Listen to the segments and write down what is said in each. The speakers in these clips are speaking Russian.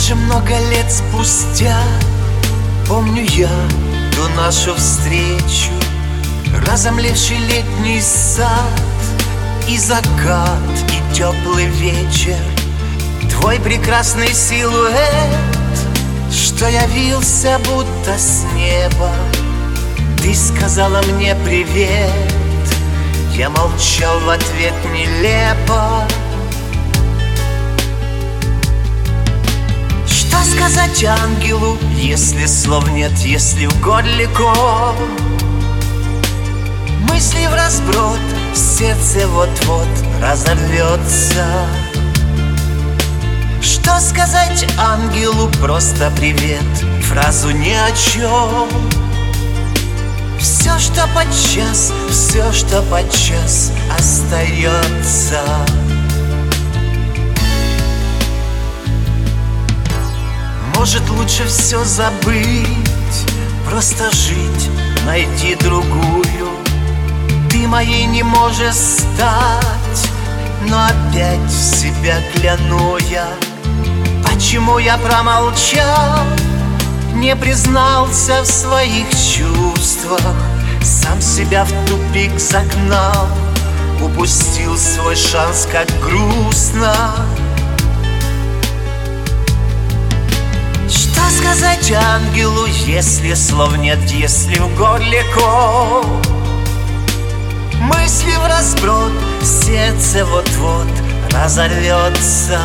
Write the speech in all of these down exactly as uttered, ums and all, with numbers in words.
Даже много лет спустя помню я ту нашу встречу, разомлевший летний сад и закат, и теплый вечер, твой прекрасный силуэт, что явился будто с неба. Ты сказала мне привет, я молчал в ответ нелепо. Что сказать ангелу, если слов нет, если в горлико? Мысли вразброд, сердце вот-вот разорвется. Что сказать ангелу, просто привет, фразу ни о чем. Все, что подчас, все, что подчас остается. Может, лучше все забыть, просто жить, найти другую. Ты моей не можешь стать, но опять в себя кляну я. Почему я промолчал, не признался в своих чувствах, сам себя в тупик загнал, упустил свой шанс, как грустно. Что сказать ангелу, если слов нет, если в горле ком? Мысли вразброд, сердце вот-вот разорвется.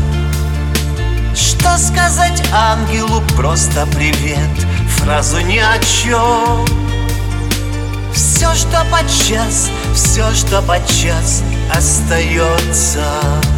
Что сказать ангелу, просто привет, фразу ни о чем. Все, что подчас, все, что подчас остается.